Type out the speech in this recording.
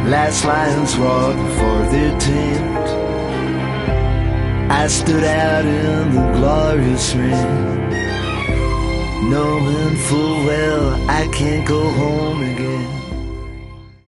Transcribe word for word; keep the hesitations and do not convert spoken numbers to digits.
Last lions roared before their tent. I stood out in the glorious rain, knowing full well I can't go home again.